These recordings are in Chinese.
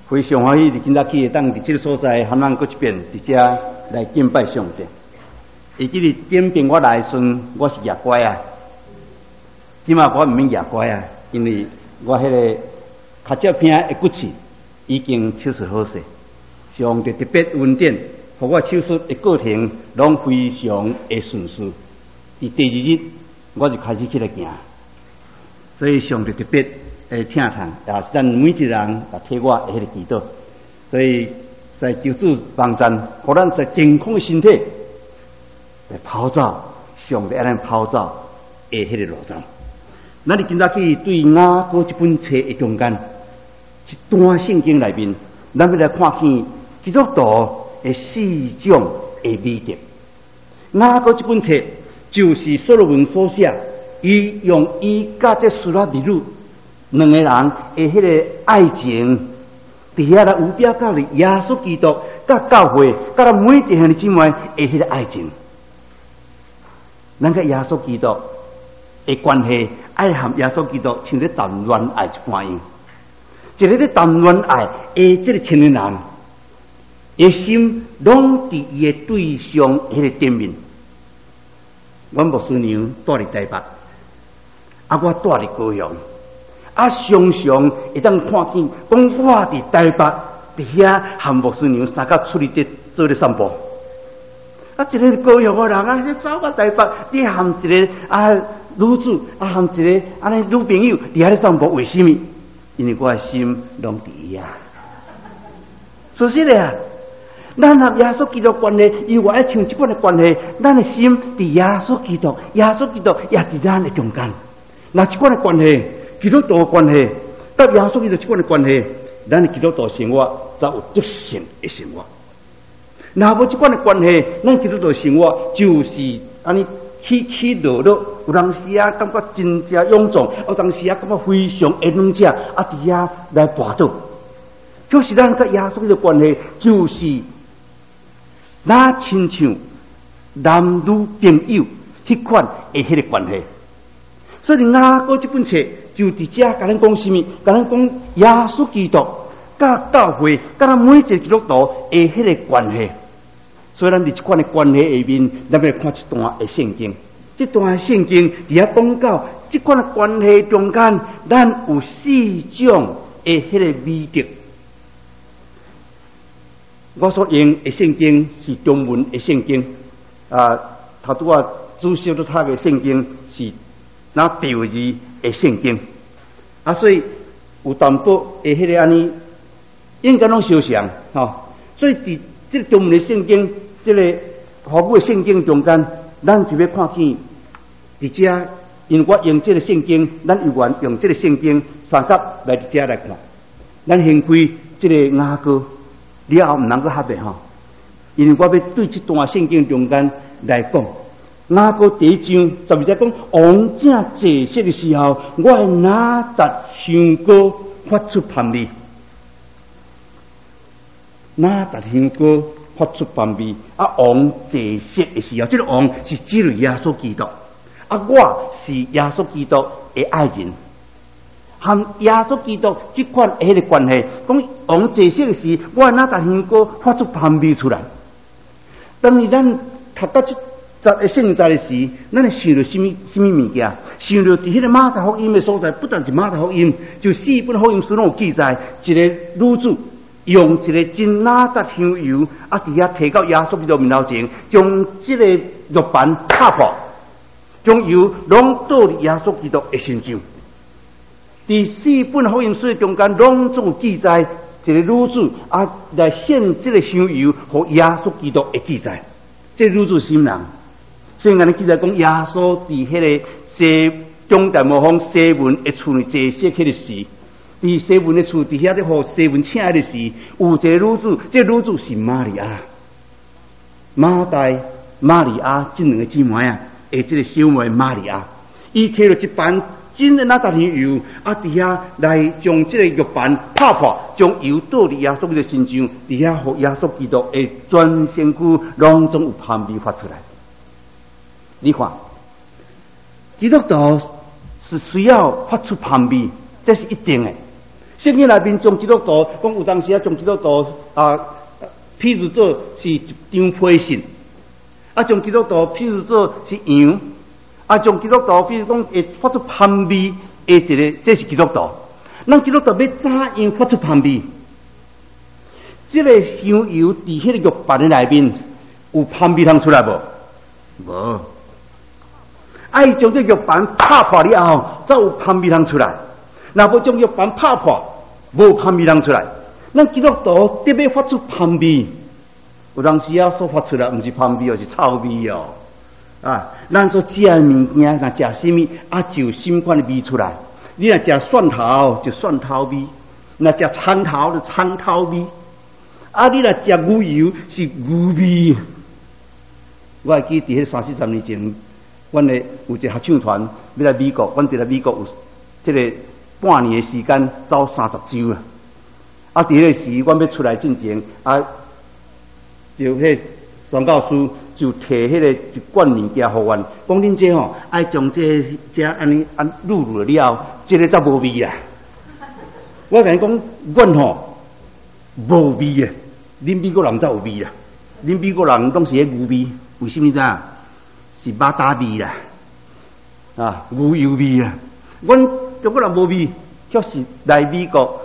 非常欢喜，今仔起会当伫这个所在，含咱搁一遍伫遮来敬拜上帝。伊即日点评我来的时阵，我是夜乖啊。即马我毋免夜乖啊，因为我迄个脚趾片的骨刺已经手术好势，上帝特别恩典，互我手术的过程拢非常的顺遂。伫第二日我就开始起来行，所以上帝特别诶疼痛，也是咱每一个人也替我的迄个祈祷。所以在求主帮赞，互咱在健康的身体来跑走，上帝爱咱跑走的迄个路走。咱今仔去对雅歌这本册的中间一段圣经内面，咱要来看见基督徒的四种的美德。雅歌这本册就是所罗门所写，伊用伊甲这苏拉比鲁两个人的迄个爱情，伫遐来有表到了耶稣基督甲教会，甲咱每一个兄弟姊妹的迄个爱情。咱甲耶稣基督的关系，爱和耶稣基督像咧谈恋爱一般样。一个咧谈恋爱的这个青年人，伊心拢伫伊的对象迄个顶面。阮牧师娘住伫台北，我住伫高雄，常常会当看见，讲我伫台北伫遐和牧师娘三甲出去做咧散步。一个高雄的人走到台北，你含一个女子含一个安尼女朋友伫遐咧散步，为什么？因为我的心拢伫伊啊。所以咧，咱和耶稣基督关系，以我爱像即款的关系，咱的心伫耶稣基督，耶稣基督也伫咱的中间。那即款的关系，基督徒的关系，甲耶稣基督即款的关系，咱的基督徒生活才有德性的生活。若无即款的关系，咱基督徒生活就是安尼起起落落，有当时感觉真正勇壮，有当时感觉非常的软弱，伫遐来跋倒。就是咱甲耶稣的关系，就是那亲像男女朋友迄款的迄个关系。所以雅歌这本册就伫遮甲咱讲什么？甲咱讲耶稣基督甲教会，甲咱每一个基督徒的迄个关系。所以咱伫这款的关系下面，咱要看一段的圣经。这段圣经伫遐讲到这款的关系中间，咱有四种的迄个美德。我所用的圣经是中文的圣经，头拄啊主小都读的圣经是那第二字的圣经，所以有淡薄的迄个安尼，应该拢相像所以伫这个中文的圣经，这个华语的圣经中间，咱就要看见伫遮，因为我用这个圣经，咱有缘用这个圣经三角来伫遮来看，咱先开这个雅歌，了后唔能够合的因为我要对这段圣经中间来讲，雅歌第一章12节讲，王正坐息的时候，我的哪达香膏发出香味。哪达香膏发出香味，王坐息的时候，这个王是指着耶稣基督，我是耶稣基督的爱人，和耶稣基督这款的迄个关系，讲王坐息的时，我哪达香膏发出香味出来。当然，咱读到这圣经的时，咱会想到什么物件？想到伫迄个马太福音的所在，不但是马太福音，就四本福音书拢有记载，一个女子用一个真哪达香油伫遐提到耶稣基督面头前，将这个玉盘拍破，将油拢倒入耶稣基督的身上。第四本福音书中间拢总有记载，一个女子来献这个香油和耶稣基督的记载。这个女子心人，圣经记载讲耶稣伫迄个西中大模仿西门的厝里坐息迄个时。伫西门的厝伫遐咧，互西门请的时，有一个女子，这个女子是玛利亚，马大、玛利亚这两个姊妹的这个小妹玛利亚，伊摕了一盘真的哪达香油，伫遐来将这个玉盘拍破，将油倒伫耶稣的身上，伫遐互耶稣基督的全身躯拢总有香味发出来。你看，基督徒是需要发出香味，这是一定的。 圣经内面将基督徒讲有当时啊，将基督徒譬如做是一张批信，将基督徒譬如做是羊，将基督徒譬如讲会发出香味的一个，这是基督徒。咱基督徒要怎样发出香味？这个香油伫迄个玉板的内面有香味通出来无？无。爱将这玉板拍破了后，才有香味通出来。若无将玉板拍破，无香味通出来。咱基督徒得要发出香味，有当时啊所发出来，毋是香味，而是臭味哦。咱所食的物件，若食什么就什款的味出来。你若食蒜头就蒜头味，若食葱头就葱头味。你若食牛油是牛味。我还记伫迄30-40年前，阮的有一个合唱团要来美国，阮伫来美国有这个半年的时间，走30周啊。伫迄个时，阮要出来进前，就迄宣教师就摕迄个一罐物件互阮，讲恁这爱将这安尼卤了，这个才无味啦。我甲伊讲，阮无味啊，恁美国人才有味啦。恁美国人拢是迄牛味，为什么知影？是马达味啦，牛油味啊。阮中国人无味，却是来美国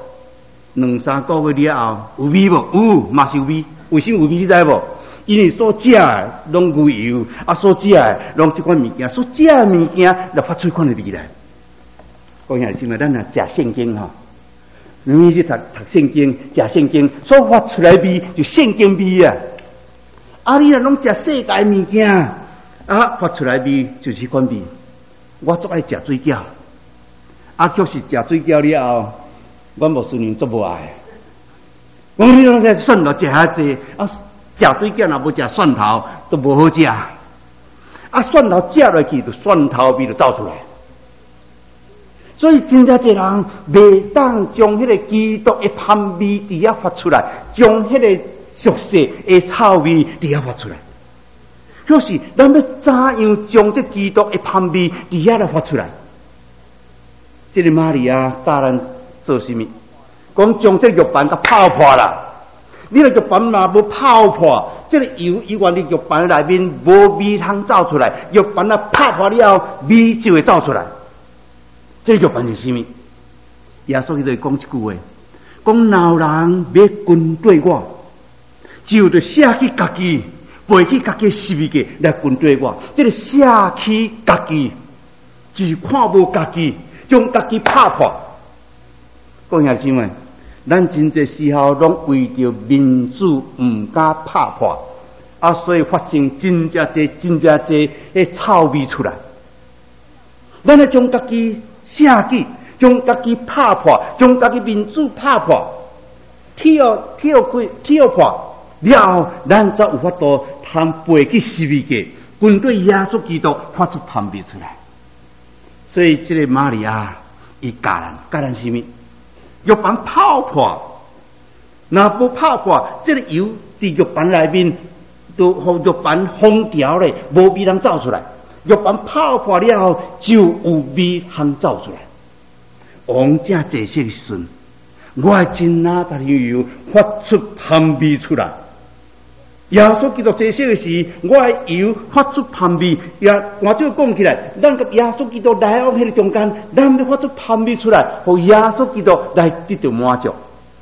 2-3个月了后有味无？有，嘛是有味。为什么有味？你知无？因为所食的拢牛油，所食的拢这款物件，所食的物件就发出款的味来。讲下是嘛？咱若食圣经你去读圣经，食圣经所发出来味就圣经味啊！你若拢食世界物件，发出来味就是款味。我最爱食水饺，却是食水饺了后，阮无孙女足无爱。讲你拢在蒜头食遐济，食水饺若无食蒜头都无好食。蒜头食落去，就蒜头味就走出来。所以真正侪人袂当将迄个基督的香味伫遐发出来，将迄个俗世的臭味伫遐发出来。就是咱要怎样将这基督的香味伫遐来发出来？这个玛利亚教咱做什么？讲将这玉板甲泡破啦。你个玉板若无泡破，这个油伊原伫玉板内面无味通走出来，玉板泡破了后，味就会走出来。这玉板是什么？耶稣基督讲一句话，讲老人要跟对我，就得舍弃家己，背起家己十字架来跟对我。这个舍弃家己，就是看无家己，将家己拍破。讲下什么？咱真侪时候拢为着民主唔敢拍破，所以发生真正侪迄臭味出来。咱要将家己舍己，将家己拍破，将家己民主拍破，挑破了后，咱才有法度通背起十字架，跟对耶稣基督发出判别出来。所以这个玛利亚伊教咱什么？玉板泡破，若不泡破，这个油伫玉板内面都互玉板封条咧，无味通走出来。玉板泡破了后，就有味通走出来。王正坐息的时阵，我真哪搭油发出香味出来。耶稣基督坐息的时，我油发出香味，也换做讲起来，咱甲耶稣基督来往迄个中间，咱要发出香味出来，互耶稣基督来得到满足。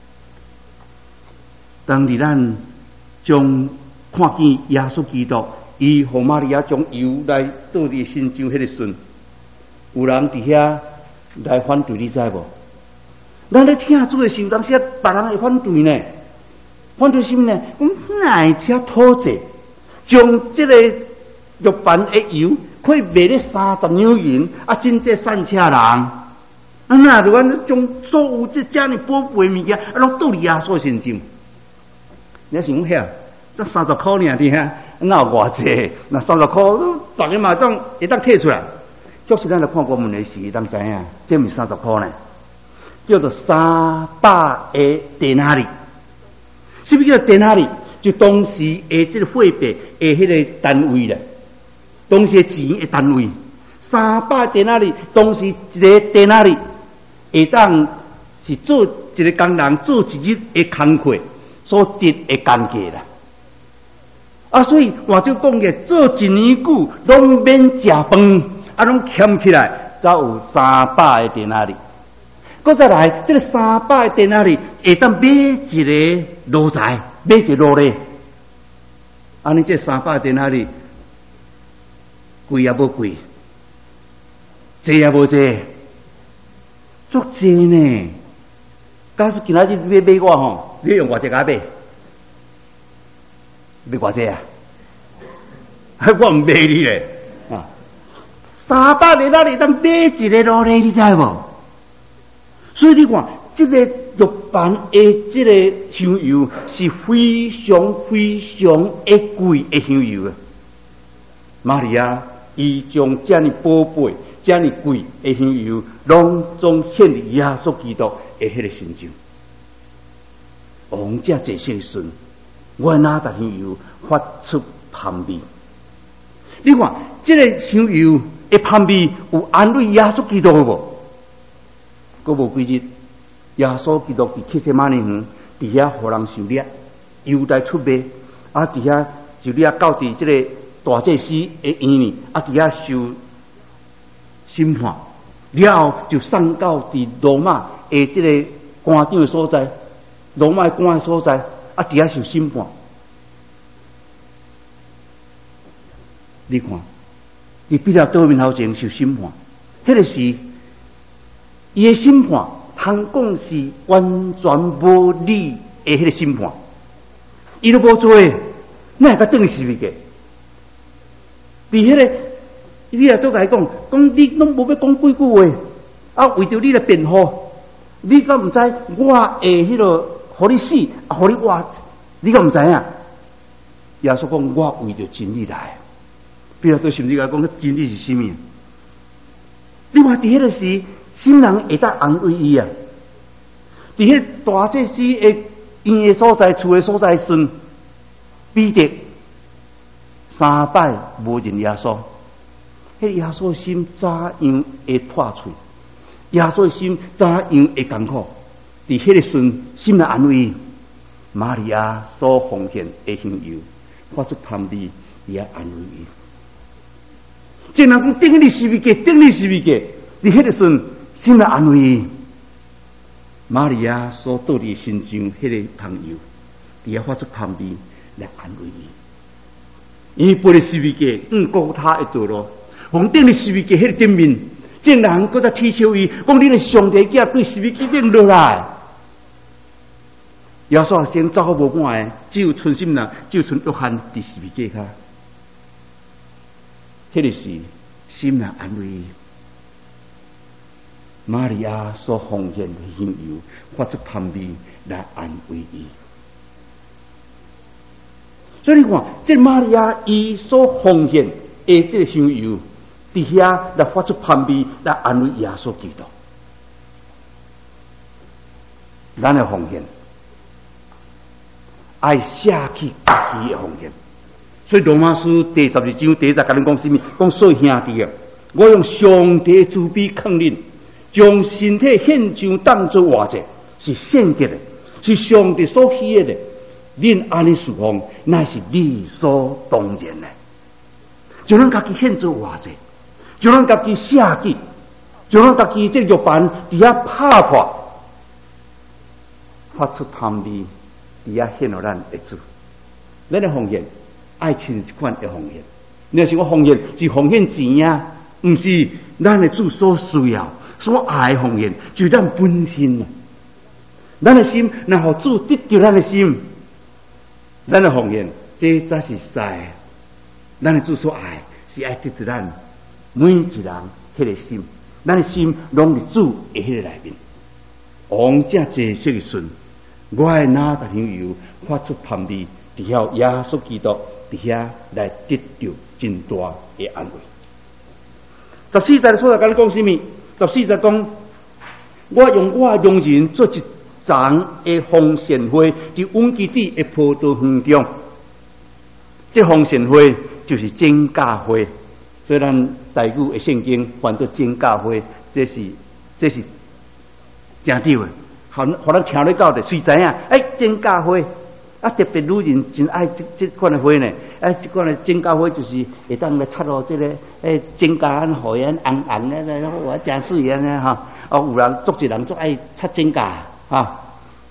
当日咱将看见耶稣基督，伊互玛利亚将油来倒伫身上迄个时，有人伫遐来反对，你知无？咱咧听主的时候，当时别人会反对呢。反对什么呢？哪会听土济将这个玉板的油可以卖咧30两银，真济散车人。哪就咱将所有这么宝贵物件，拢倒伫耶稣身上。你想遐，这30块尔伫遐，哪有偌济？那30块，大家嘛会当摕出来。就是咱来看我们的时，当知影，这毋是30块呢，叫做300个迪纳里。是不是叫电下里？就当时的这个货币的迄个单位咧，当时钱的单位，300电下里，当时一个电下里会当是做一个工人做一日的工课所得的工价啦。啊，所以我就讲嘅，做一年久，拢免食饭，啊，拢欠起来，才有300个电仔里。搁再来，这个300个电仔里，会当买一个炉材，买一个炉咧。安尼这300个电仔里，贵也无贵，济也无济，足济呢。假使今仔日买我吼，你用偌济甲买？买偌济啊？我唔买你咧啊！300个那里当买一个炉咧，你知无？所以你看，这个玉版的这个香油是非常非常的贵的香油啊！玛利亚伊将这样宝贝、这样贵的香油，拢总献伫耶稣基督的迄个身上。王这这些时，我拿着香油发出香味。你看，这个香油的香味有安慰耶稣基督的无？过无几日，耶稣基督伫克西马尼园伫遐互人受掠，犹太出卖，啊伫遐受掠到伫这个大祭司的院里，啊伫遐受审判，了后就送到伫罗马的这个官长的所在，罗马官的所在，啊伫遐受审判。你看，伫彼得多面头前受审判，迄个是伊的审判，通讲是完全无理的迄个审判，伊都无做，哪会甲等于死命个？伫迄个，你也都甲伊讲你拢无要讲几句话，啊，为着你来辩护，你敢毋知我会迄个，互你死，啊，互你活，你敢毋知影？耶稣讲，我为着真理来。比如说，甚至甲讲，真理是什么？你看，伫迄个时，心人会当安慰伊啊。伫迄大祭司的院的所在、厝的所在时，彼得3摆无认耶稣，迄耶稣的心怎样会破碎？耶稣的心怎样会艰苦？伫迄个时，心来安慰玛利亚所奉献的香油，发出香味，也安慰伊。正人讲顶你是咪个？顶你是咪个？伫迄个时，心来安慰伊。玛利亚所倒伫心上迄个香油，伫遐发出香味来安慰伊。伊背的是咪个？高他的道路，往顶你是咪个？迄个顶面，正人搁在踢笑伊，讲你的上帝囝对是咪个顶落来？耶稣先走无半个，只有存心人，只有存约翰伫是咪个卡。迄个是心来安慰伊。玛利亚所奉献的香油，发出香味来安慰伊。所以你看，这玛利亚伊所奉献的这个香油，伫遐来发出香味来安慰耶稣基督。咱的奉献，爱舍弃家己的奉献。所以罗马书第12章第10节讲什么？讲所以兄弟啊，我用上帝慈悲劝恁，将身体献上当作活祭，是圣洁的，是上帝所喜悦的。恁安尼侍奉，乃是理所当然的。就咱家己献做活祭，就咱家己舍己，就咱家己这玉板伫遐拍破，发出香味，伫遐献互咱的主。咱的奉献。爱亲一款的奉献，你若是我奉献是奉献钱啊，毋是咱的主所需要、所爱的奉献，就咱本身啊。咱的心，然后主得到咱的心，咱的奉献，这才是在咱的主所爱，是爱得到咱每一人迄个心，咱的心拢伫主的迄个内面。王这这些个顺，我爱拿着香油发出香味，伫遐耶稣基督。伫遐来得到真大的安慰。14节所在甲你讲什么？14节讲，我用我的良人做一丛的红线花，伫温基地的葡萄园中。这红线花就是真假花，所以咱台语的圣经翻作真假花，这是真对的。 互咱听咧到的，谁知影？真假花啊，特别女人真爱这款的花呢。这款的真假花就是会当来插落这个真假安互伊红红的，我真水安尼哈。有人足一人足爱插真假哈。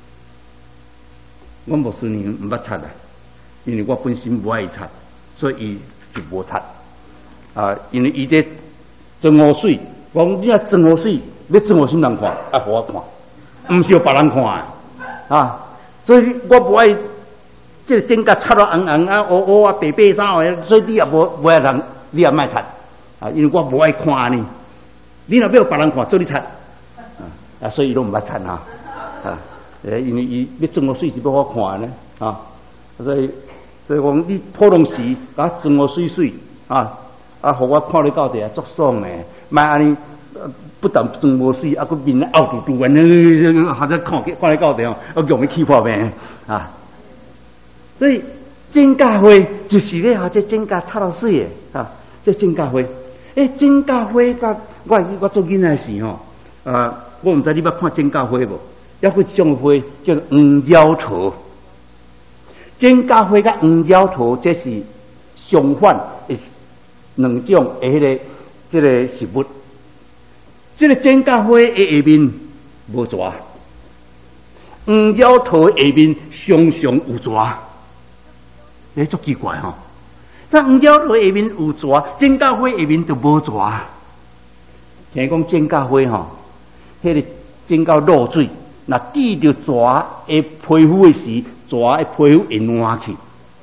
我无顺年唔捌插啊，因为我本身不爱插，所以伊就无插因为伊这装河水，讲你啊装河水，要装互啥人看？互我看，唔是互别人看所以我不爱这真假插到红红黑黑白白啥所以你也无爱人，你也莫插因为我无爱看呢。你若要别人看，做你插所以伊都唔捌插因为伊要装河水是要我看呢所以讲你普通时甲装河水水互我看你到底足爽诶，莫安尼不但装无水，佫面凹凸凸安，或者看你到底容易起破病所以真假花就是咧这真假插到水诶这真假花真假花甲我做囡仔时我唔知你捌看真假花无？还有一种花叫做黄焦桃，真假花甲黄焦桃这是相反的两种这个食物。这个真假花的下面无蛇，黄焦桃的下面常常有蛇，足奇怪但黄焦桃下面有蛇，真假花下面就无蛇。听讲真假花迄个真到落水，若滴着蛇的皮肤的时，蛇的皮肤会烂去。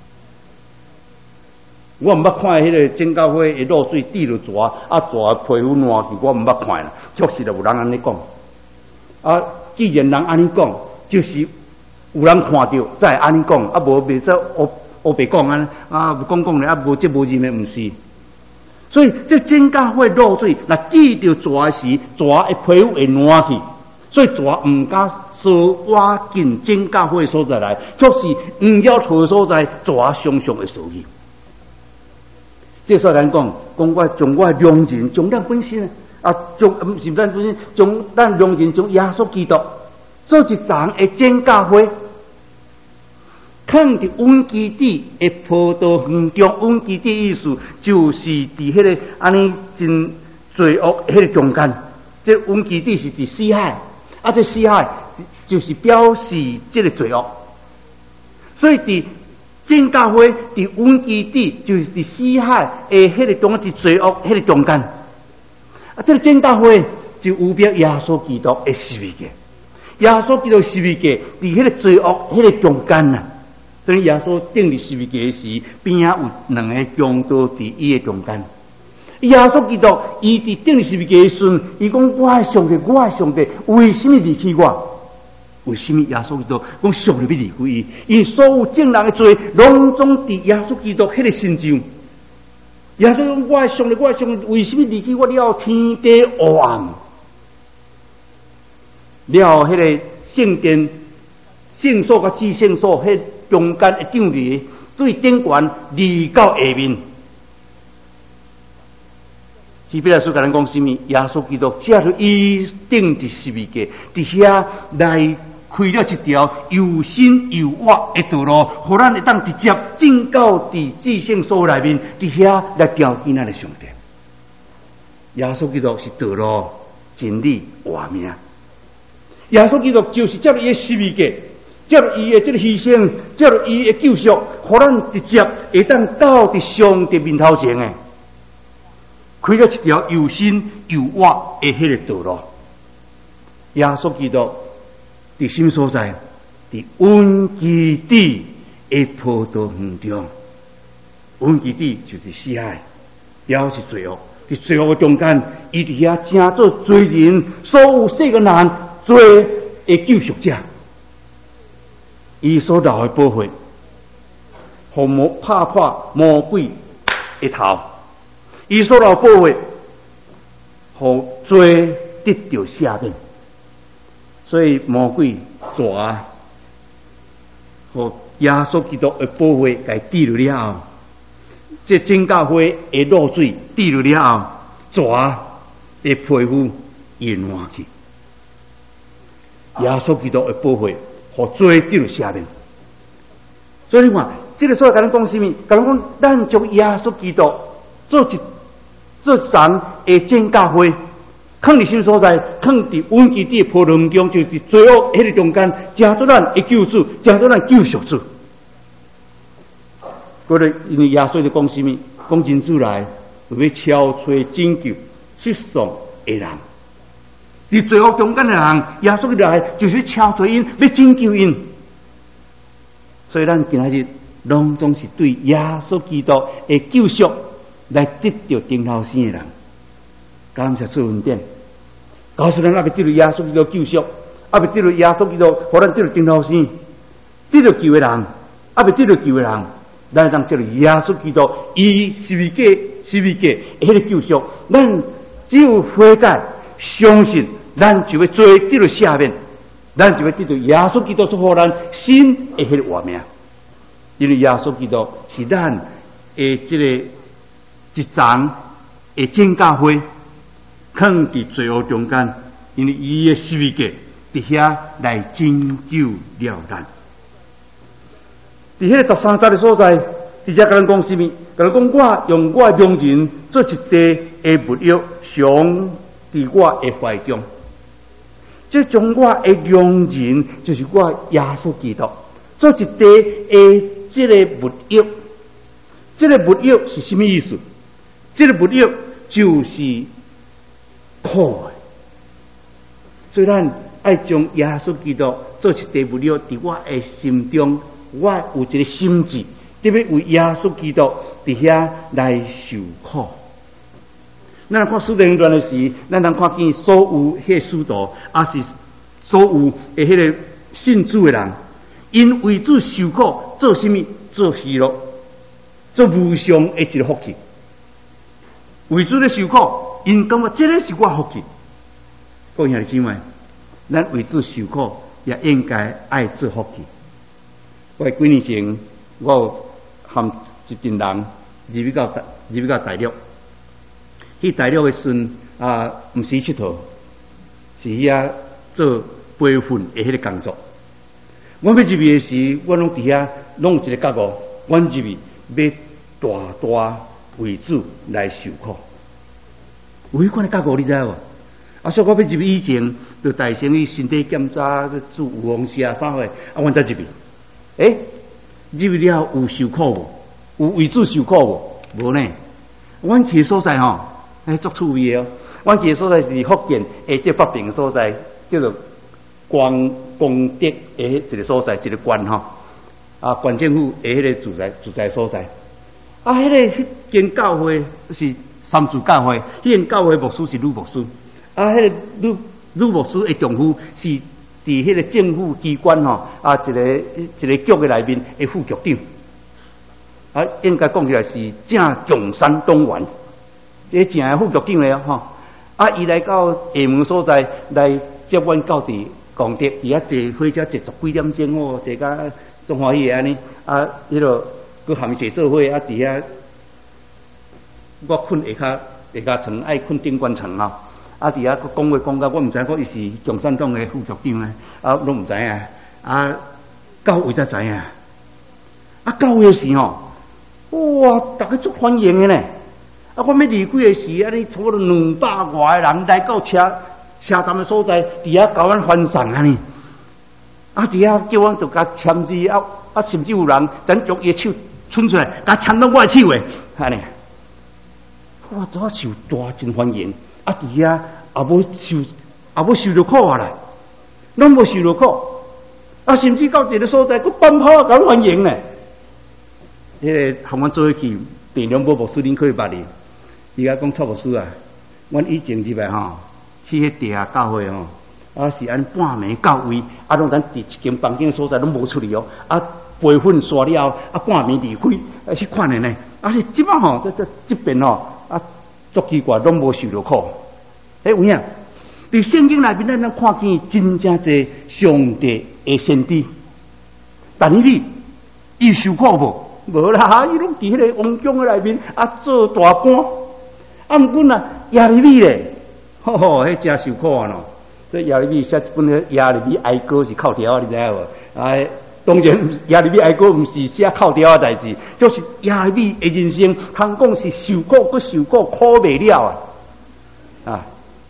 我唔捌看迄个真假花会落水滴着蛇，蛇的皮肤烂去，我唔捌看啦。确实就有人安尼讲。既然人安尼讲，就是有人看到才会安尼讲，无袂使黑白讲讲咧，无这无认的唔是。所以这真假花落水，若滴着蛇时，蛇的皮肤会烂去，所以蛇唔敢说挖进真假花的所在来，却是黄焦桃的所在，蛇常常会受去。这所以咱讲我从我良人，从咱本身从是咱本身，从咱良人，从耶稣基督做一丛的真假花。放伫温基底的葡萄园中，温基底意思就是伫迄个安尼真罪恶迄个中间。这温基底是伫死海，这死海就是表示这个罪恶。所以伫真假花伫温基底就是伫死海的迄个中间，罪恶迄个中间。这个真假花就有表耶稣基督的十字架，耶稣基督十字架伫迄个罪恶迄个中间呐。所以耶稣钉伫十字架时，边仔有两个强盗伫伊的中间。耶稣基督伊伫钉十字架的时阵，伊讲：我的上帝，我的上帝，为什么离弃我？为什么耶稣基督讲上帝要离开伊？因所有正人的罪，拢总伫耶稣基督迄个身上。耶稣讲：我的上帝，我的上帝，为什么离弃我了？天地黑暗，了迄个圣殿、圣所甲至圣所迄中间的张离最顶悬离到下面。希伯来书甲咱讲什么？耶稣基督借着伊钉伫十字架，伫遐来开了一条又新又活的道路，互咱会当直接进到伫至圣所内面，伫遐来交见咱的上帝。耶稣基督是道路、真理、活命。耶稣基督就是借着伊的十字架，借着伊的这个牺牲，借着伊的救赎，互咱直接会当到伫上帝面头前诶，开了一条又新又活的迄个道路。耶稣基督伫什么所在？伫温基底的葡萄园中，温基底就是死海，表示罪恶。伫罪恶的中间，伊伫遐正做罪人，所有世间人罪的救赎者。伊所留的保护，互拍破魔鬼的头；伊所留保护，互罪得到赦免。所以魔鬼蛇，互耶稣基督的保护，甲滴落了后，这真假花会落水，滴落了后，蛇的皮肤会烂去。 耶稣基督的保护，互做得到下面。所以你看，这个所甲咱讲什么？甲咱讲，咱将耶稣基督做神的真教会，放伫什么所在？放伫温基地的波浪中，就是罪恶迄个中间，成做咱的救主，成做咱救赎主。嗰个因为耶稣就讲什么？讲真主来，就要敲吹拯救世上的人。伫罪恶中间的人，耶稣来就是敲吹因，要拯救因。所以咱今仔日拢总是对耶稣基督的救赎来得到顶头生的人，感谢主恩典。告诉咱阿未得到耶稣基督救赎，阿未得到耶稣基督，互咱得到顶头生，得到救的人，阿未得到救的人，咱当接到耶稣基督以十字架迄个救赎，咱只有悔改相信，咱就会做得到下面。咱就会得到耶稣基督所予咱新的迄个活命，因为耶稣基督是咱的这个一层的真教会，放伫罪恶中间，因为伊的十字架伫遐来拯救了咱。伫迄个13节的所在，直接甲咱讲什么？甲咱讲我用我的良人做一地的物约，常伫我的怀中。这将我的良人，就是我耶稣基督，做一地的这个物约。这个物约是什么意思？这个物约就是苦的。所以咱爱将耶稣基督做一地物约，伫我的心中，我有一个心志，特别为耶稣基督伫遐来受苦。咱看使徒行传的时，咱能看见所有迄个使徒，也是所有的迄个信主的人，因为主受苦，做什么？做喜乐，做无上的一个福气。为主咧受苦，因感觉这个是我福气。各位兄弟姊妹，咱为主受苦，也应该爱做福气。我几年前，我有含一群人入到大陆。去大陆的时毋是佚佗，是遐做培训的迄个工作。我要入去的时，我拢伫遐拢有一个觉悟，我入去要大为主来受苦。有迄款的觉悟，你知无？所以我要入去以前，就大先去身体检查，做有风湿啥货，我才入去。入去了有受苦无？有为主受苦无？无呢。阮去所在吼。足趣味哦！阮去的所在是福建的这北平所在，叫做光德的一个所在，一个县吼。县政府的迄个住宅所在。迄间教会是三自教会，迄间教会牧师是吕牧师。迄个吕牧师的丈夫是伫迄个政府机关吼，一个局的内面的副局长。应该讲起来是正共产党员。这正的副局长咧吼，伊来到厦门所在来接阮到伫公德，伫遐坐火车坐10几点钟哦，坐甲中欢喜安尼，迄落佮含伊坐做伙，伫遐我困下骹床，爱困顶关床吼，伫遐佮讲话讲到我毋知影，伊是共产党的副局长咧，拢毋知影，到位才知影，到位时吼，哇，逐个足欢迎的呢。我要离开的时，安尼差不多200外个人来到车站的所在，伫遐甲阮欢送安尼。伫遐叫阮就甲签字，甚至有人咱将伊的手伸出来，甲签到我的手诶，安尼。我怎受大真欢迎？伫遐也无受着苦啦，拢无受着苦。甚至到一个所在，佮奔跑甲阮欢迎呢。迄个和阮做伙去平凉牧师恁可以捌哩。伊甲讲蔡牧师啊，阮以前入来吼，去迄地下教会吼，是按半暝到位，拢咱伫一间房间的所在拢无出去哦，培训煞了后，半暝离开，去看的呢。是即摆吼，这边吼，足奇怪，拢无受着苦。有影？伫圣经内面，咱看见真正侪上帝的先知，但是伊受苦无？无啦，伊拢伫迄个王宫的内面做大官。毋过耶利米咧，迄真受苦啊喏！ 所以亚里米写一本《亚里米哀歌》是靠条，你知影无？哎，当然亚里米哀歌唔是写靠条的代志，就是亚里米的人生，通讲是受苦搁受苦，苦未了啊！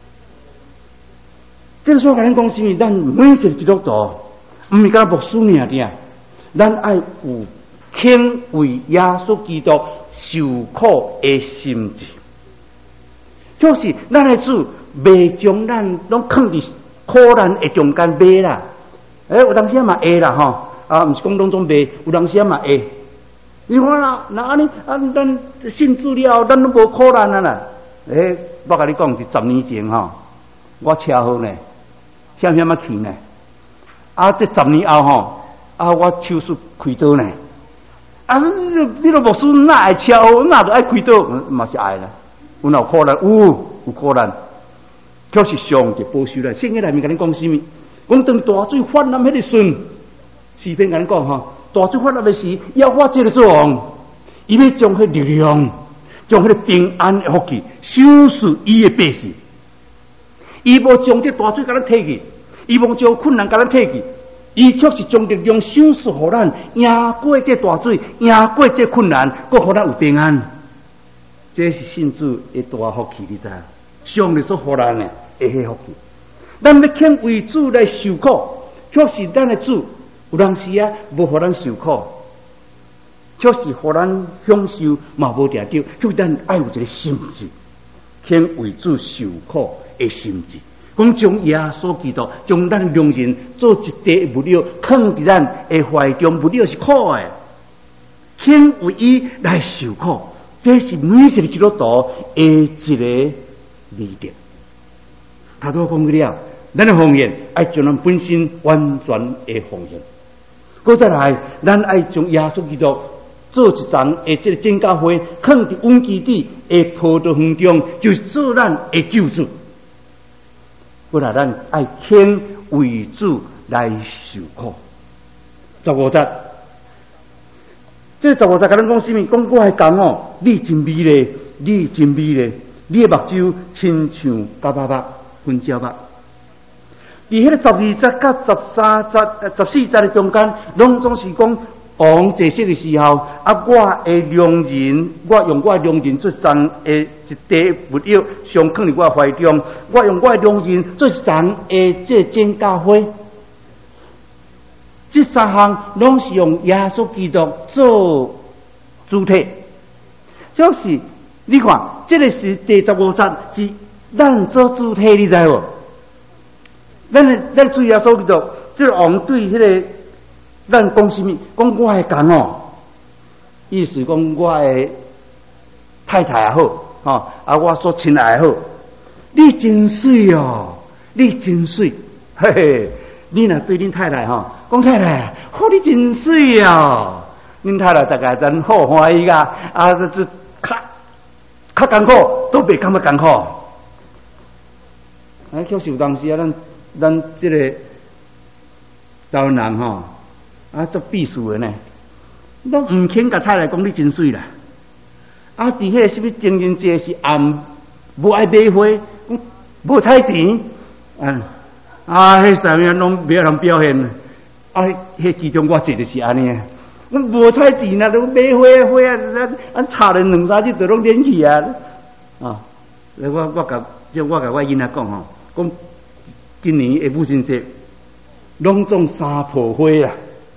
这个所甲咱讲是，咱每一个基督徒，唔是讲牧师尔定，咱爱有肯为耶稣基督受苦的心志，就是咱的主未将咱拢放伫苦难的中间袂啦。有当时嘛会啦吼，毋是讲拢总袂，有当时嘛会。你看啦，那安尼咱信主了，咱都无苦难啊啦。我甲你讲是10年前吼，我车祸呢。险险啊去呢？这10年后吼，我手术开刀呢。你都牧师哪会车祸，哪都爱开刀，嘛是爱啦。有哪有苦难？有苦难，就是上帝保守咱。圣经内面甲你讲什么？讲当大水泛滥迄个时，诗篇甲你讲吼，大水泛滥的时，要我这个作王，伊要将迄力量，将迄个平安的福气，收拾伊的百姓。伊无将这大水甲咱摕去，伊无将困难甲咱摕去，伊却是将力量收拾互咱，赢过这大水，赢过这困难，搁互咱有平安。这是信主的大福气，你知？上帝所互咱的迄福气。咱要肯为主来受苦，却是咱的主有当时无互咱受苦，却是互咱享受嘛无得到，就是咱爱有一个心志，肯为主受苦的心志。讲将耶稣基督，将咱良人做一地物料，放伫咱的怀中，物料是苦的，肯为伊来受苦，这是每一个基督徒的一个理念。他都讲了，咱的奉献爱将咱本身完全的奉献。搁再来，咱爱将耶稣基督做一丛的这个真教会，放伫稳基地的葡萄园中，就是做咱的救主。搁来，咱爱肯为主来受苦。15节，这15节甲咱讲什么？讲我还讲哦，你真美丽，你真美丽，你的目睭亲像巴巴巴粉椒巴。伫迄个12节甲13节、14节的中间，拢总是讲王坐息的时候，我的良人，我用我的良人做丛的一地物料，上放伫我的怀中，我用我的良人做一丛的这真教会。这3项拢是用耶稣基督做主体，就是你看，这个是第15节是咱做主体，你知无？咱主耶稣基督，这个王对迄个咱讲什么？讲我的讲哦，意思讲我的太太也好，我所亲爱的好，你真水哦，你真水，嘿嘿。你若对恁太太讲太太，你真水哦！恁太太大概真好欢喜噶，这较艰苦都袂感觉艰苦。确实有当时咱这个台湾人做避暑的呢，都唔肯甲太太讲你真水啦。伫迄个什么情人节是无爱买花，无彩钱，迄啥物拢袂通表现，迄其中我做就是安尼，我无彩钱啊，都买花插了2-3日就拢连去啊！我甲我囡仔讲讲今年的母亲节，拢种3棵花啊！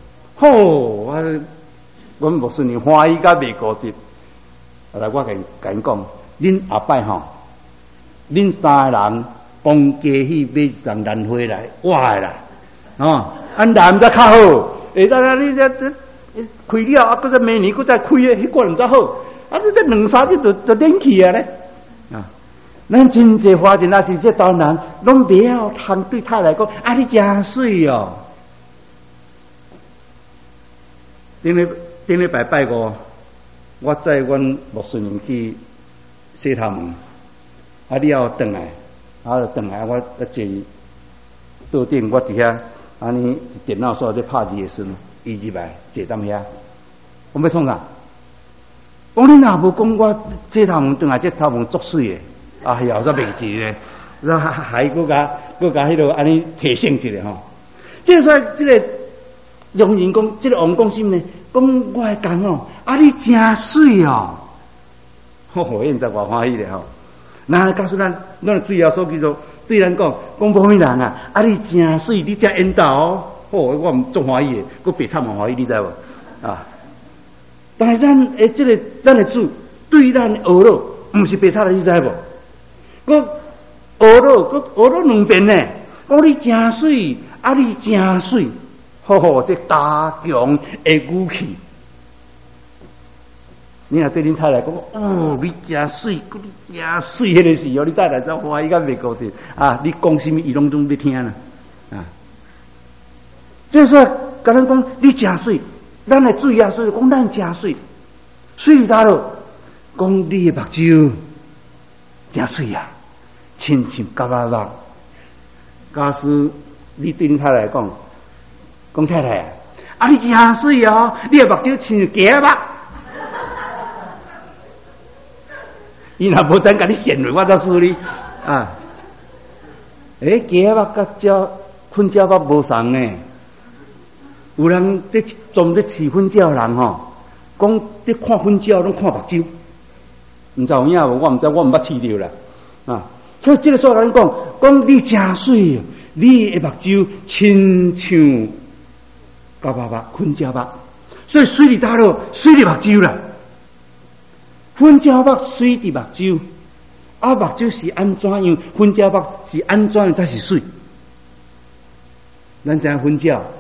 我牧师娘欢喜甲袂高兴。来，我甲因讲，恁后摆恁3个人。帮家去买一丛兰花来，我的啦，兰则较好。当你这开了，搁再明年搁再开的，迄个则好。你这2-3日就冷去啊咧。咱真济花钱，是这当然拢袂晓通对太太讲，你真水哦。顶礼拜拜5，我载阮牧师娘去洗头毛，你要转来。就转来，我坐桌顶，我伫遐安尼电脑所在拍字的时阵，伊入来坐踮遐。我要创啥？讲你若无讲我这头毛转来，这头毛作水的，有啥袂记咧？ 然后还佫甲迄落安尼提醒一下吼。即说即个良人讲，即个王讲什么呢？讲我讲哦，你真水哦，现在偌欢喜咧吼。那告诉咱水妖所叫做对咱讲某物人啊，你真水，你真缘投哦。我唔足欢喜诶，佫白惨欢喜，你知无？啊！但是咱的主对咱学了，毋是白惨的，你知无？佫学了两遍呢。讲你真水，你真水，这加强的语气。你若对恁太太讲，你真水，你真水，迄个时候你太太则欢喜甲袂高兴啊！你讲什么，伊拢要听啦啊！即说，甲咱讲你真水，咱的水啊水，讲咱真水，水里头咯，讲你的目睭真水啊，亲像蛤蟆肉。假使你对恁太太讲太太啊，你真水哦，你的目睭亲像鸡肉。伊若无怎甲你显落，我则输你啊！鸡肉甲粉椒肉无同呢。有人在专在饲粉椒人吼，讲在看粉椒拢看目睭，毋知有影无？我毋知，我毋捌饲着啦啊！所以这个所有人讲你真水，你的目睭亲像蛤蟆肉、粉椒肉，所以水里头咯，水里目睭啦。粉椒肉水伫目睭，目睭是安怎样？粉椒肉是安怎样才是水？咱知影粉椒，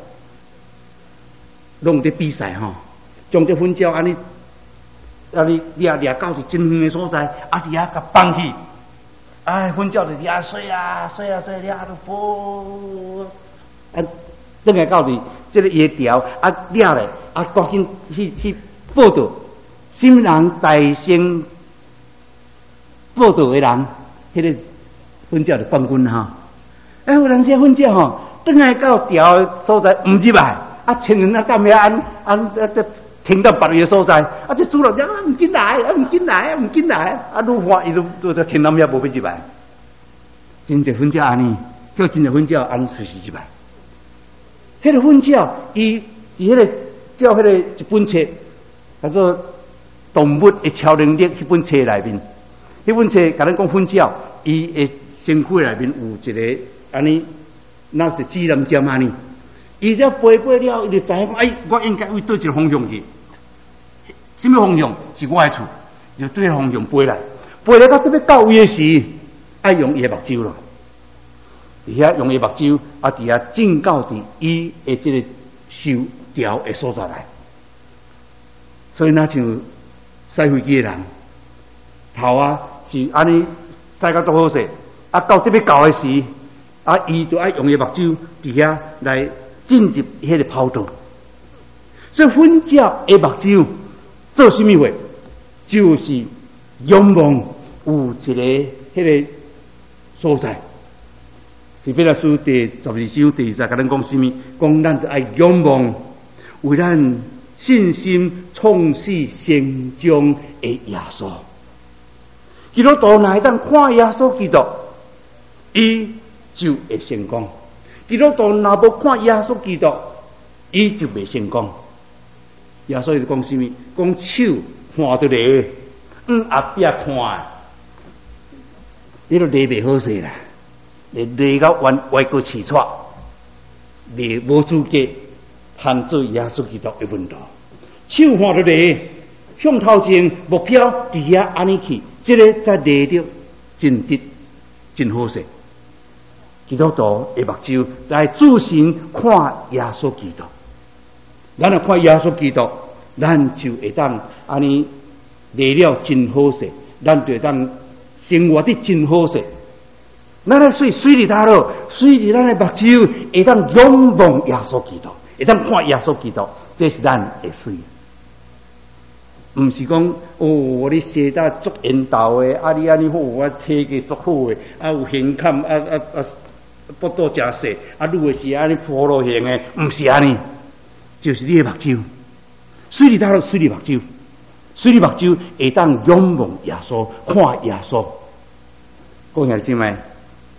拢伫比赛吼，将这粉椒安尼掠到是真远的所在，伫遐甲放去，粉椒就掠水啊，掠到风，等下到伫这个叶条掠咧，赶紧去报道。新人大声报道的人，迄个粉椒就冠军哈。有人些粉椒吼，等下到条所在唔入来，千人干咩停到别个所在，这主人讲唔进来，唔进来，愈看伊都停到遐无要入来。真侪粉椒安尼，叫真侪粉椒安随时入来。迄个粉椒，伊迄个叫迄个一本册，叫做。动物的超能力迄本册内面，迄本册甲咱讲粉椒，伊的身躯内面有一个安尼，那是指南针安尼。伊只飞了，伊就知影我应该为对一个方向去。什么方向？是我的厝，就对个方向飞来到这边到位的时，爱用伊的目睭咯。伫遐用伊目睭，伫遐正到伫伊的这个受调的所在来。所以那像。驶飞机的人头是安尼驶到多好势，到这边到的时，伊就爱用伊目睭伫遐来进入迄个跑道。所以粉椒的目睭做什么话？就是仰望有一个迄个所在。是彼得书第12章第20甲咱讲什么？讲咱就爱仰望为咱。信心创始成终的耶稣，基督徒哪会当看耶稣基督，伊就会成功；基督徒若无看耶稣基督，伊就未成功。耶稣就讲什么？讲手看到犁，后壁看，你都犁袂好势啦，犁到歪过起错，犁无资格。hand做耶稣基督的问道，手看到犁，向头前目标伫遐安尼去，这个才犁着真直真好势。基督徒的目睭来注神看耶稣基督，咱若看耶稣基督，咱就会当安尼犁了真好势，咱就会当生活得真好势。咱来水里头咯，水里咱的目睭会当仰望耶稣基督。会当看耶稣基督，这是咱的水，唔是讲你写得足缘投的，你安尼好，我体格足好的，有形坎，腹肚诚细，愈的是安尼菠萝形的，唔是安尼，就是你的目睭，水里头水里目睭，水里目睭会当仰望耶稣，看耶稣。讲下先咪，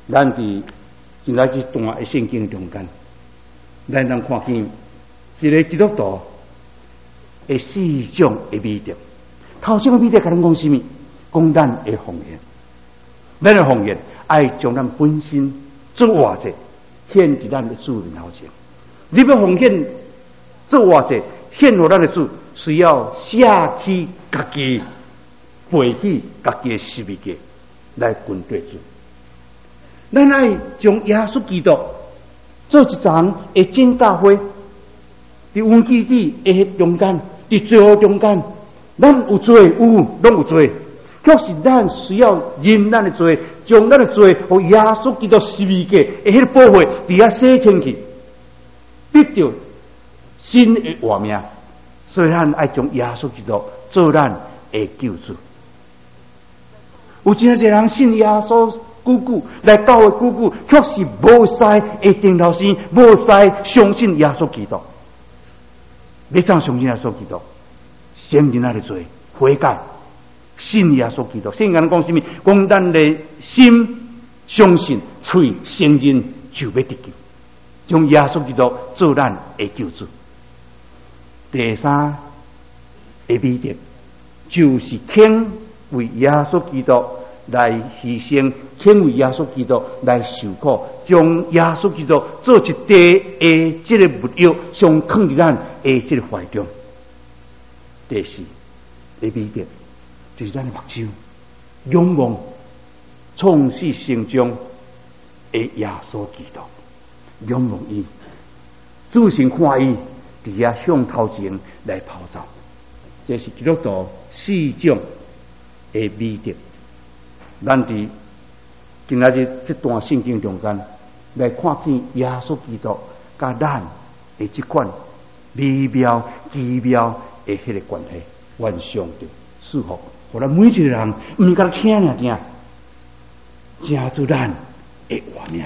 咱伫现在这段的圣经中间，咱能看见一个基督徒的四种的美德。头先的美德，甲咱讲什么？讲咱的奉献。咱的奉献，爱将咱本身做活者，献伫咱的主面头前。你要奉献做活者，献予咱的主，需要舍弃家己，背起家己的十字架来跟对主。咱爱将耶稣基督做一丛的真教会，伫温基地的中间，伫最后中间，咱有罪有，拢有罪。却是咱需要认咱的罪，将咱的罪和耶稣基督十字架的迄个保护伫遐洗清去，得到新的活命。所以咱爱将耶稣基督做咱的救主。有真侪人信耶稣久来教会久，却是无使会顶头先，无使相信耶稣基督。要怎相信耶稣基督？承认咱的罪，悔改。信耶稣基督，圣经讲什么？讲咱的心相信，嘴承认，就要得救。将耶稣基督做咱的救主。第三的美德，就是肯为耶稣基督来牺牲，肯为耶稣基督来受苦，将耶稣基督做一地的这个物药，上放伫咱的这个怀中。第四的美德。就是咱的目睭，仰望创始成终的耶稣基督，仰望伊，仔细看伊，伫遐向头前来跑走。这是基督徒四种的美德。咱伫今仔日这段圣经中间来看见耶稣基督甲咱的这款美妙奇妙的迄个关系，愿上帝祝福。互咱每一个人，毋敢听尔听，正做咱的活命。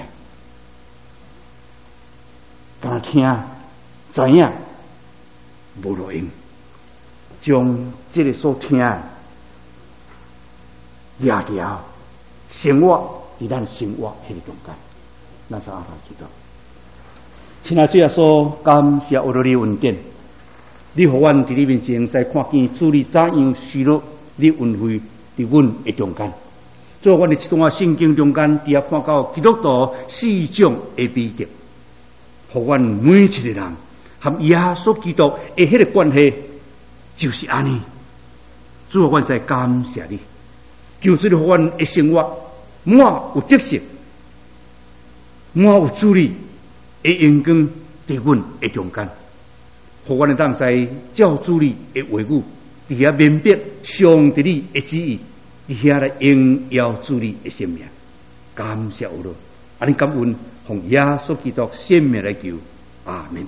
敢听，知影无路用，将这个所听抓条生活伫咱生活迄个中间，咱是阿爸祈祷。亲爱主耶稣，感谢我你恩典，你互阮伫你面前使看见主你怎样示落。你恩惠伫阮的中间，做阮的一段圣经中间，伫遐看到基督徒四种的美德，互阮每一个人和耶稣基督的迄个关系就是安尼。主，阮在感谢你，求主你互阮的生活满有得色，满有主你的阳光伫阮的中间，互阮的当使照主你的话语。伫遐明白上帝你的旨意，伫遐来荣耀主你的生命，感谢我了。安尼感恩，奉耶稣基督生命来求，阿门。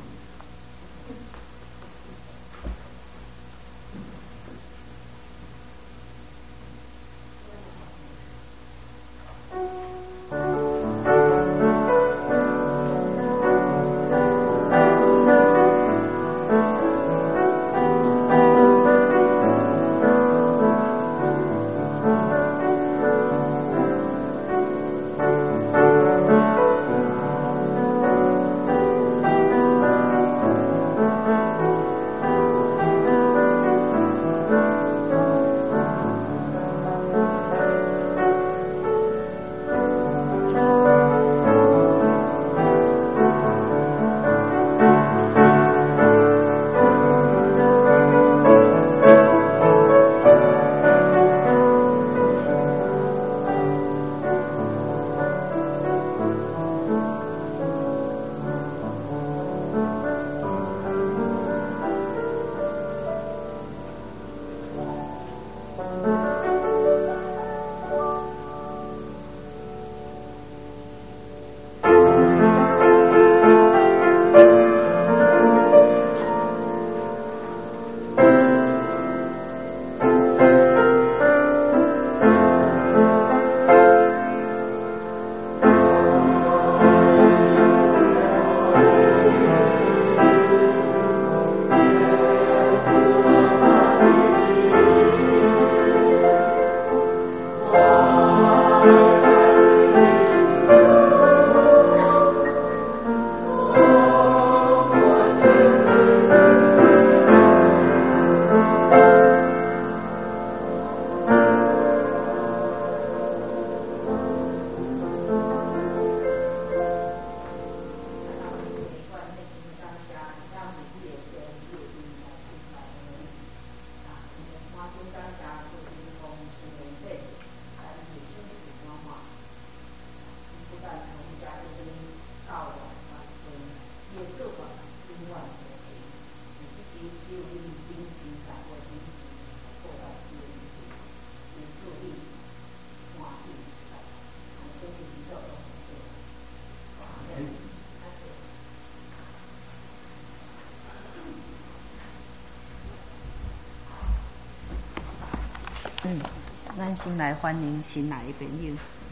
咱先来欢迎新来的朋友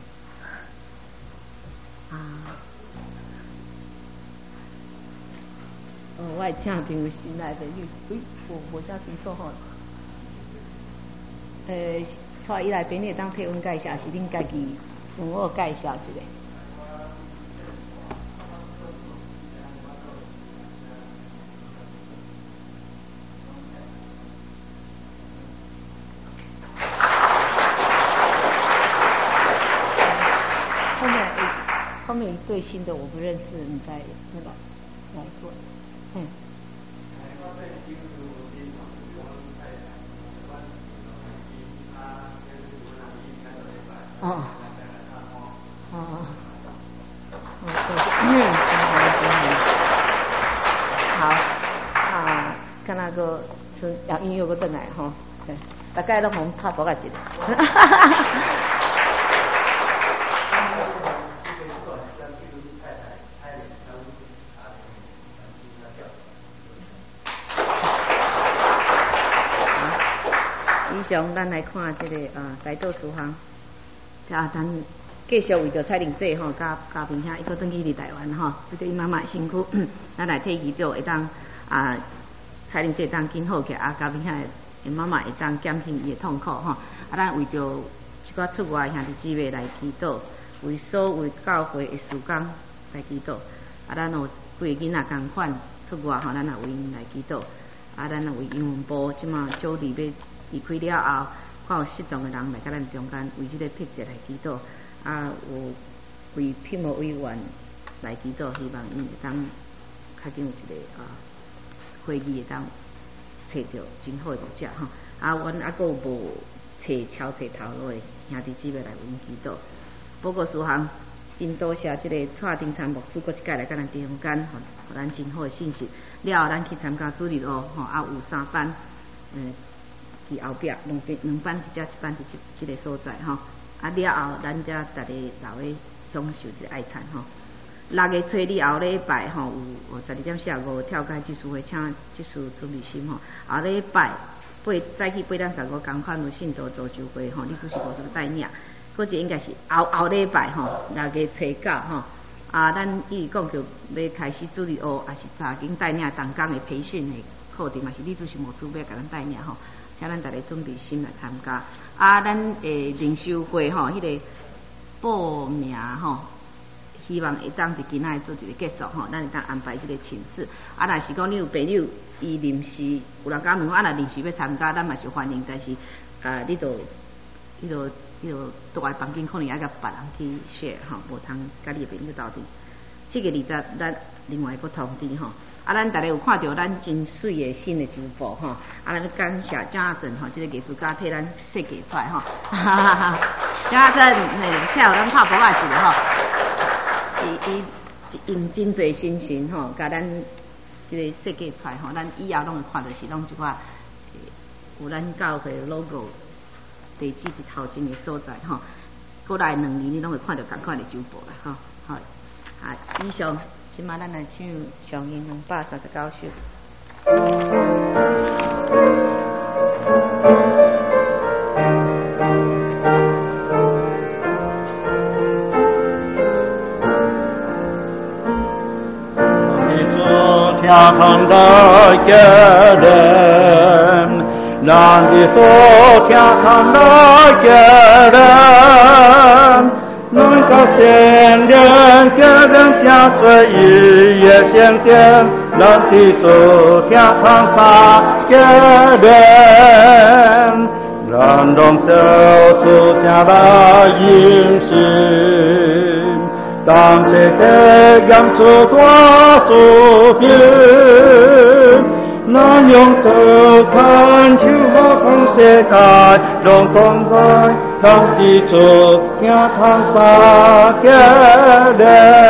我会请朋友新来的朋友，无啥清楚吼。带伊来朋友当替阮介绍，是恁家己自我介绍一下。后面一对新的我不认识，你在那个哪一个？好看那个音乐个转来吼，大概都互拍博个一个。以上咱来看这个大道书行，咱继续为着蔡玲姐吼，甲明兄，伊搁转去伫台湾吼，这个伊妈妈辛苦，咱来替伊做，会当蔡玲姐当紧好起，甲明兄因妈妈会当减轻伊的痛苦吼。咱为着一寡出外兄弟姊妹来祈祷，为所有教会的事工来祈祷。咱有几个囡仔共款出外吼，咱也为因来祈祷。咱也为英文部即马招弟要离开了后，看有适当的人来甲咱中间为这个特节来祈祷。有为聘务委员来祈祷，希望伊会当较紧有一个会议会当找到真好的牧者吼。阮阁有无找头路的兄弟姊妹来为因祈祷。不过事项真多谢这个蔡丁参牧师阁一届来甲咱中间，互咱真好的信息。了后咱去参加主日学吼，有3班，伫后壁两班一班伫这个所在吼。了后咱才逐个留咧享受一个爱餐吼。6月初2后礼拜吼有12点45跳街技术会，请技术准备心吼。后礼拜早起8点15同款有信徒组聚会吼，你主是无什么带领。嗰一应该是后礼拜吼，6月初9吼。咱伊讲着要开始主日学，也是早经带领同工的培训的课程，嘛是李主席牧师要甲咱带领吼。请咱大家准备心来参加。咱灵修会吼，迄个报名吼，希望会当伫今仔做一个结束吼，咱会当安排这个请示。若是讲你有朋友伊临时有人甲问我，若临时要参加，咱嘛是欢迎，但是你就住在房间，可能要甲别人去 share 吼，无通甲你朋友斗阵。7月20咱另外阁通知吼。咱大家有看到咱真水的新的周报吼，咱要感谢张阿正吼，这个艺术家替咱设计出来吼。张阿正替互咱拍博仔一个吼，伊用真侪心神吼，甲咱这个设计出来吼，咱以后拢会看到是拢一寡有咱教会 logo 地址伫头前的所在吼。过来2年你拢会看到同款的周报啦吼。好，以上。今仔咱来唱上音239首。 你做天堂的个人，让你做天堂的个人。能够见人，个人相随日夜相见，让你走天堂上个人，让龙走出家的饮食，当这个养出多主品，那用手看秋和空世界，龙同在。当地主天堂上个人，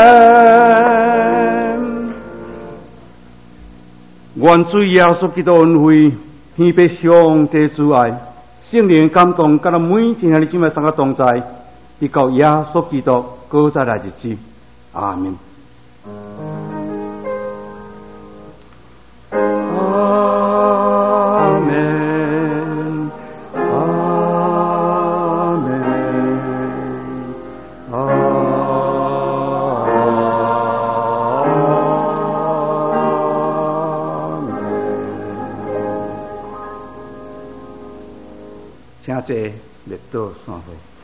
愿主耶稣基督恩惠，天被上帝之爱，圣灵感动，甲咱每一兄弟姊妹三个同在，直到耶稣基督搁再来日子，阿门。阿门。 请坐列岛散会。